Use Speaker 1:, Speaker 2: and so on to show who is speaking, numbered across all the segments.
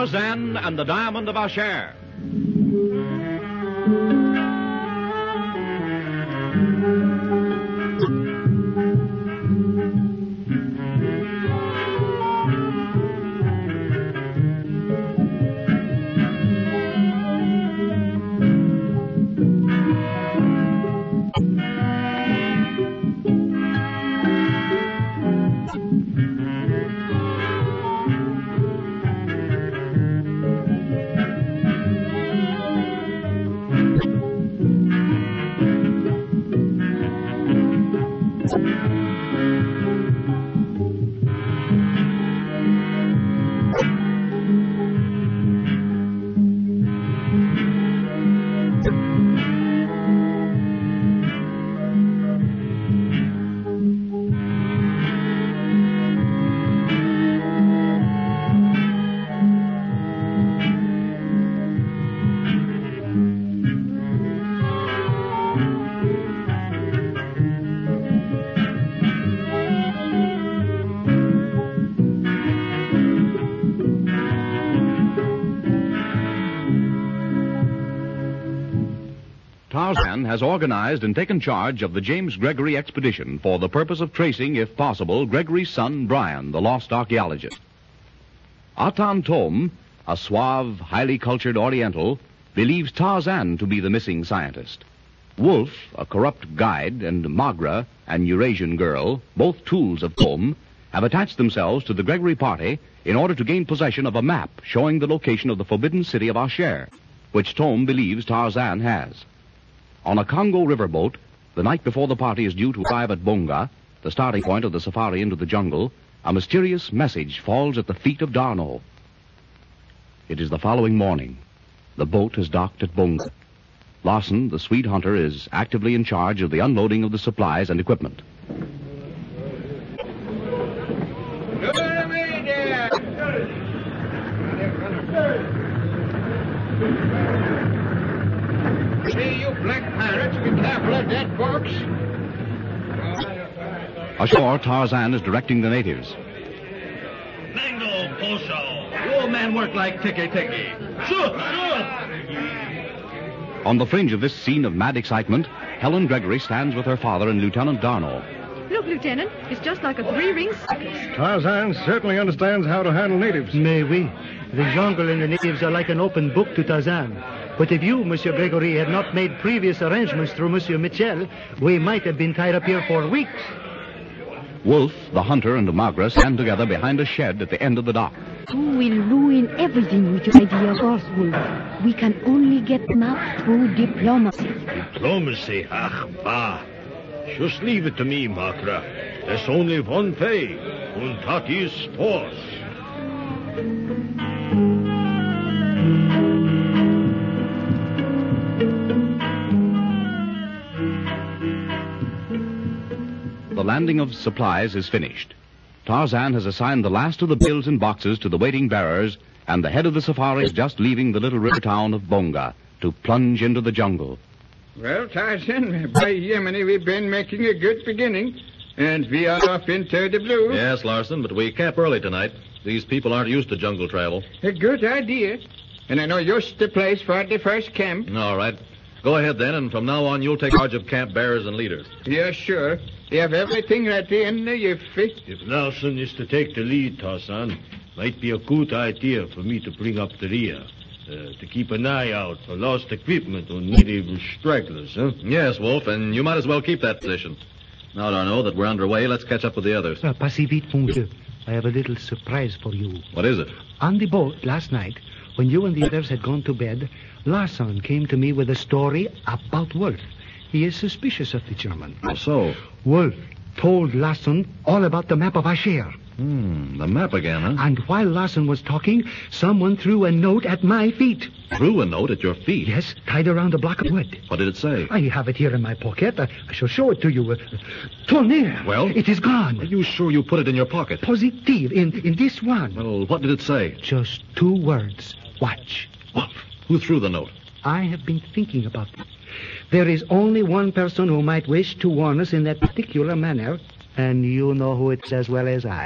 Speaker 1: Tarzan and the Diamond of Asher. Tarzan has organized and taken charge of the James Gregory expedition for the purpose of tracing, if possible, Gregory's son, Brian, the lost archaeologist. Atan Tom, a suave, highly cultured Oriental, believes Tarzan to be the missing scientist. Wolf, a corrupt guide, and Magra, an Eurasian girl, both tools of Tom, have attached themselves to the Gregory party in order to gain possession of a map showing the location of the forbidden city of Asher, which Tom believes Tarzan has. On a Congo riverboat, the night before the party is due to arrive at Bonga, the starting point of the safari into the jungle, a mysterious message falls at the feet of D'Arnot. It is the following morning. The boat has docked at Bonga. Larson, the Swede hunter, is actively in charge of the unloading of the supplies and equipment.
Speaker 2: Hey, you black pirates, be careful of that box.
Speaker 1: Ashore, Tarzan is directing the natives.
Speaker 3: Mango Poso. Your man work like tiki-tiki. Shoot!
Speaker 1: On the fringe of this scene of mad excitement, Helen Gregory stands with her father and Lieutenant D'Arnot.
Speaker 4: Look, Lieutenant, it's just like a three-ring circus.
Speaker 5: Tarzan certainly understands how to handle natives.
Speaker 6: Mais oui. The jungle and the natives are like an open book to Tarzan. But if you, Monsieur Gregory, had not made previous arrangements through Monsieur Mitchell, we might have been tied up here for weeks.
Speaker 1: Wolf, the hunter, and Magra stand together behind a shed at the end of the dock.
Speaker 7: You will ruin everything with your idea of us, Wolf. We can only get them out through diplomacy.
Speaker 3: Diplomacy? Ach, bah. Just leave it to me, Magra. There's only one way, and that is force.
Speaker 1: The landing of supplies is finished. Tarzan has assigned the last of the bills and boxes to the waiting bearers, and the head of the safari is just leaving the little river town of Bonga to plunge into the jungle.
Speaker 2: Well, Tarzan, by Yemeni, we've been making a good beginning, and we are off into the blue.
Speaker 8: Yes, Larson, but we camp early tonight. These people aren't used to jungle travel.
Speaker 2: A good idea. And I know just the place for the first camp.
Speaker 8: All right. Go ahead, then, and from now on, you'll take charge of camp bearers and leaders.
Speaker 2: Yeah, sure. You have everything ready in the jiffy.
Speaker 3: If Larson is to take the lead, Tarzan, might be a good idea for me to bring up the rear. To keep an eye out for lost equipment or native stragglers, huh?
Speaker 8: Yes, Wolf, and you might as well keep that position. Now, D'Arnot, that we're underway, let's catch up with the others.
Speaker 6: Passez vite, monsieur. I have a little surprise for you.
Speaker 8: What is it?
Speaker 6: On the boat last night, when you and the others had gone to bed, Larson came to me with a story about Wolf. He is suspicious of the German.
Speaker 8: How so?
Speaker 6: Wolf told Larson all about the map of Asher.
Speaker 8: The map again, huh?
Speaker 6: And while Larson was talking, someone threw a note at my feet.
Speaker 8: Threw a note at your feet?
Speaker 6: Yes, tied around a block of wood.
Speaker 8: What did it say?
Speaker 6: I have it here in my pocket. I shall show it to you. Tonnerre.
Speaker 8: Well?
Speaker 6: It is gone.
Speaker 8: Are you sure you put it in your pocket?
Speaker 6: Positive, in this one.
Speaker 8: Well, what did it say?
Speaker 6: Just 2 words. Watch.
Speaker 8: Wolf. Who threw the note?
Speaker 6: I have been thinking about it. There is only one person who might wish to warn us in that particular manner, and you know who it is as well as I.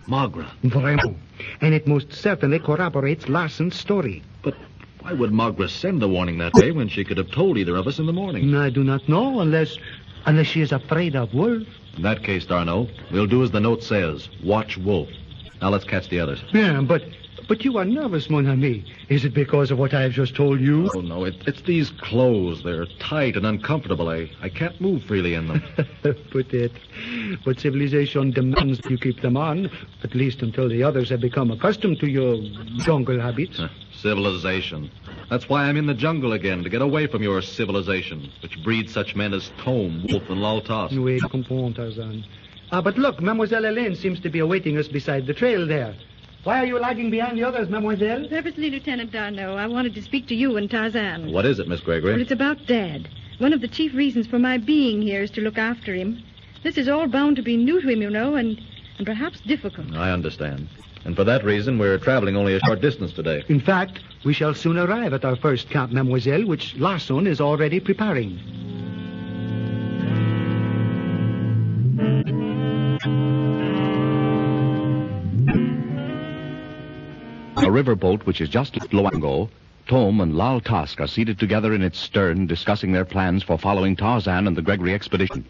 Speaker 3: Magra.
Speaker 6: Vraiment. And it most certainly corroborates Larson's story.
Speaker 8: But why would Magra send the warning that way when she could have told either of us in the morning?
Speaker 6: I do not know, unless she is afraid of Wolf.
Speaker 8: In that case, Darno, we'll do as the note says. Watch Wolf. Now let's catch the others.
Speaker 6: Yeah, but you are nervous, mon ami. Is it because of what I have just told you?
Speaker 8: Oh, no, it's these clothes. They're tight and uncomfortable. I can't move freely in them.
Speaker 6: But civilization demands that you keep them on, at least until the others have become accustomed to your jungle habits.
Speaker 8: Civilization. That's why I'm in the jungle again, to get away from your civilization, which breeds such men as Tome, Wolf, and Laltas.
Speaker 6: Oui, je comprends, Tarzan. But look, Mademoiselle Helene seems to be awaiting us beside the trail there. Why are you lagging behind the others, Mademoiselle?
Speaker 4: Purposely, Lieutenant Darno, I wanted to speak to you and Tarzan.
Speaker 8: What is it, Miss Gregory?
Speaker 4: Well, it's about Dad. One of the chief reasons for my being here is to look after him. This is all bound to be new to him, you know, and perhaps difficult.
Speaker 8: I understand. And for that reason, we're traveling only a short distance today.
Speaker 6: In fact, we shall soon arrive at our first camp, Mademoiselle, which Larson is already preparing.
Speaker 1: A riverboat which is just left Loango, Tome and Lal Task are seated together in its stern discussing their plans for following Tarzan and the Gregory expedition.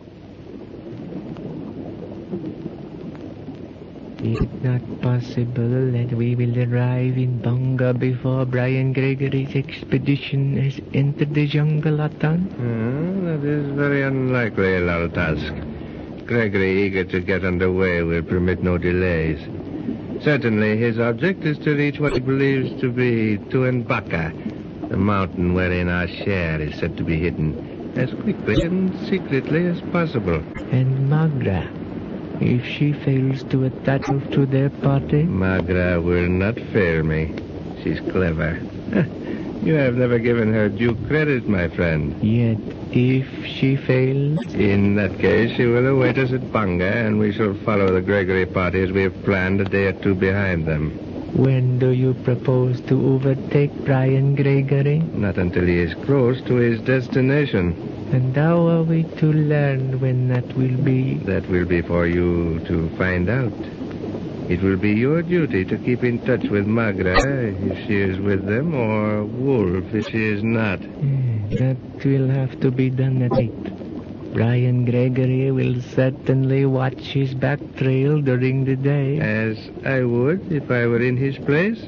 Speaker 9: Is it not possible that we will arrive in Bonga before Brian Gregory's expedition has entered the jungle, Atan?
Speaker 2: That is very unlikely, Lal Task. Gregory, eager to get underway, will permit no delays. Certainly, his object is to reach what he believes to be Tuanbaca, the mountain wherein our share is said to be hidden, as quickly and secretly as possible.
Speaker 9: And Magra, if she fails to attach to their party?
Speaker 2: Magra will not fail me. She's clever. You have never given her due credit, my friend.
Speaker 9: Yet, if she fails?
Speaker 2: In that case, she will await us at Banga, and we shall follow the Gregory party as we have planned, a day or two behind them.
Speaker 9: When do you propose to overtake Brian Gregory?
Speaker 2: Not until he is close to his destination.
Speaker 9: And how are we to learn when that will be?
Speaker 2: That will be for you to find out. It will be your duty to keep in touch with Magra if she is with them, or Wolf if she is not.
Speaker 9: That will have to be done at night. Brian Gregory will certainly watch his back trail during the day.
Speaker 2: As I would if I were in his place.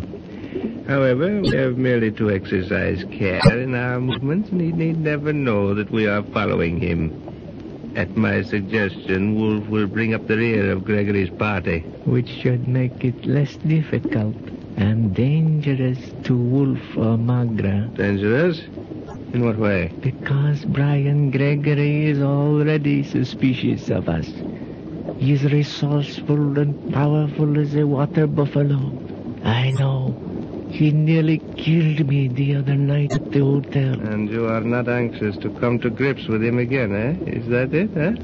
Speaker 2: However, we have merely to exercise care in our movements, and he need never know that we are following him. At my suggestion, Wolf will bring up the rear of Gregory's party.
Speaker 9: Which should make it less difficult and dangerous to Wolf or Magra.
Speaker 2: Dangerous? In what way?
Speaker 9: Because Brian Gregory is already suspicious of us. He is resourceful and powerful as a water buffalo. I know. He nearly killed me the other night at the hotel.
Speaker 2: And you are not anxious to come to grips with him again, eh? Is that it, eh?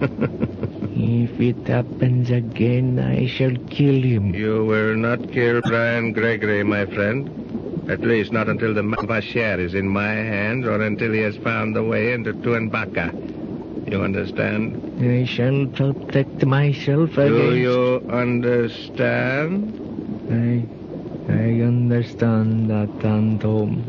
Speaker 9: If it happens again, I shall kill him.
Speaker 2: You will not kill Brian Gregory, my friend. At least not until the map of our share is in my hands, or until he has found the way into Tuanbaca. You understand?
Speaker 9: I shall protect myself against...
Speaker 2: Do you understand?
Speaker 9: I understand that, Tom.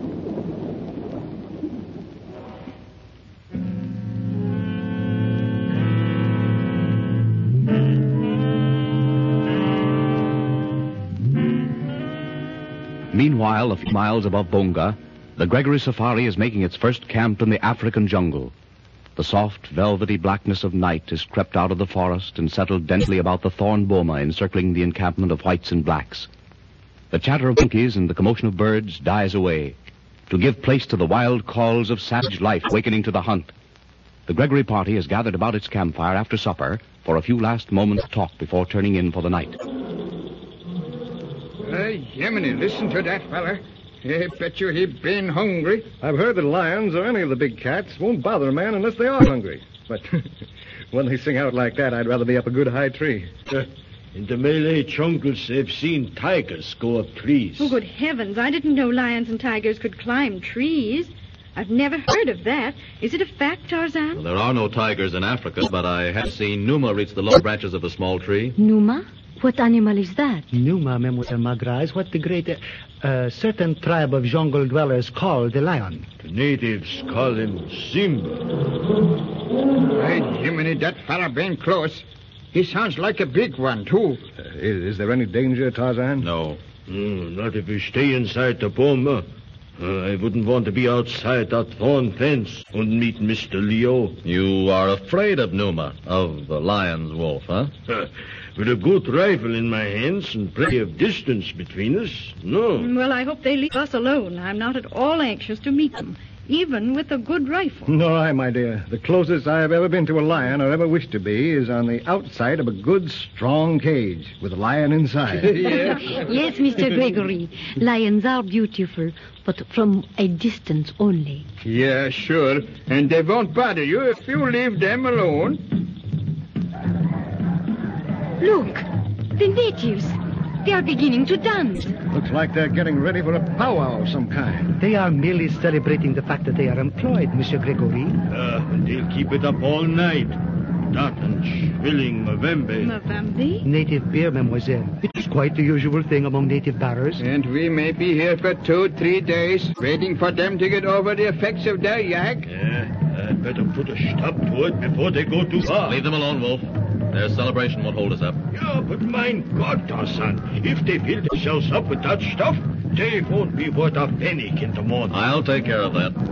Speaker 1: Meanwhile, a few miles above Bonga, the Gregory Safari is making its first camp in the African jungle. The soft, velvety blackness of night has crept out of the forest and settled densely about the thorn boma encircling the encampment of whites and blacks. The chatter of monkeys and the commotion of birds dies away to give place to the wild calls of savage life awakening to the hunt. The Gregory party has gathered about its campfire after supper for a few last moments of talk before turning in for the night.
Speaker 2: Jeminy, listen to that fella. I bet you he been hungry.
Speaker 5: I've heard that lions or any of the big cats won't bother a man unless they are hungry. But when they sing out like that, I'd rather be up a good high tree.
Speaker 3: In the Malay jungles, they've seen tigers go up trees.
Speaker 4: Oh, good heavens. I didn't know lions and tigers could climb trees. I've never heard of that. Is it a fact, Tarzan?
Speaker 8: Well, there are no tigers in Africa, but I have seen Numa reach the lower branches of a small tree.
Speaker 7: Numa? What animal is that?
Speaker 6: Numa, Mademoiselle Magra, is what the great, certain tribe of jungle dwellers call the lion.
Speaker 3: The natives call him Simba.
Speaker 10: Hey, Jiminy, that fella been close. He sounds like a big one, too.
Speaker 5: Is there any danger, Tarzan?
Speaker 8: No.
Speaker 3: Not if we stay inside the boma. I wouldn't want to be outside that thorn fence and meet Mr. Leo.
Speaker 8: You are afraid of Numa, of the lion's wolf, huh?
Speaker 3: With a good rifle in my hands and plenty of distance between us, no.
Speaker 4: Well, I hope they leave us alone. I'm not at all anxious to meet them, even with a good rifle.
Speaker 5: Nor I, my dear. The closest I have ever been to a lion or ever wish to be is on the outside of a good, strong cage with a lion inside.
Speaker 7: Yes, Mr. Gregory. Lions are beautiful, but from a distance only.
Speaker 10: Yeah, sure. And they won't bother you if you leave them alone.
Speaker 7: Look, the natives. They are beginning to dance.
Speaker 5: Looks like they're getting ready for a powwow of some kind.
Speaker 6: They are merely celebrating the fact that they are employed, Monsieur Gregory.
Speaker 3: They'll keep it up all night. That and shrilling Mavembe.
Speaker 4: Mavambi?
Speaker 6: Native beer, mademoiselle. It is quite the usual thing among native bearers.
Speaker 10: And we may be here for 2-3 days, waiting for them to get over the effects of their yak.
Speaker 3: Yeah, I'd better put a stop to it before they go too far.
Speaker 8: Leave them alone, Wolf. Their celebration won't hold us up.
Speaker 3: Yeah, but mein Gott, Tarzan, if they fill themselves up with that stuff, they won't be worth a penny in the morning.
Speaker 8: I'll take care of that.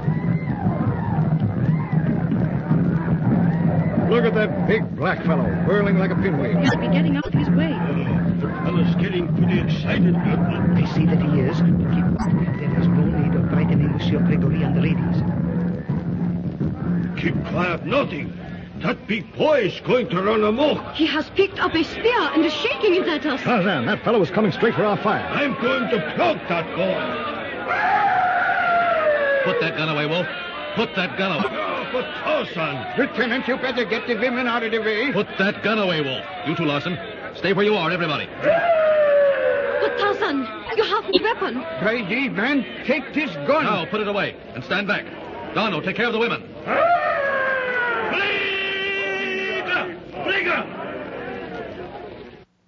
Speaker 5: Look at that big black fellow, whirling like a pinwheel.
Speaker 4: He must be getting out of his way.
Speaker 3: The fellow's getting pretty excited, Lieutenant.
Speaker 6: I see that he is. Keep quiet. There is no need of frightening Monsieur Gregory and the ladies.
Speaker 3: Keep quiet, nothing. That big boy is going to run amok.
Speaker 7: He has picked up a spear and is shaking it at us.
Speaker 5: Tarzan, that fellow is coming straight for our fire.
Speaker 3: I'm going to plug that boy.
Speaker 8: Put that gun away, Wolf. Put that gun away.
Speaker 3: Oh, but Tarzan.
Speaker 10: Lieutenant, you better get the women out of the way.
Speaker 8: Put that gun away, Wolf. You two, Larson. Stay where you are, everybody.
Speaker 7: But Tarzan, you have a weapon.
Speaker 10: Brady, man, take this gun.
Speaker 8: Now, put it away and stand back. Dono, take care of the women.
Speaker 3: Bring her!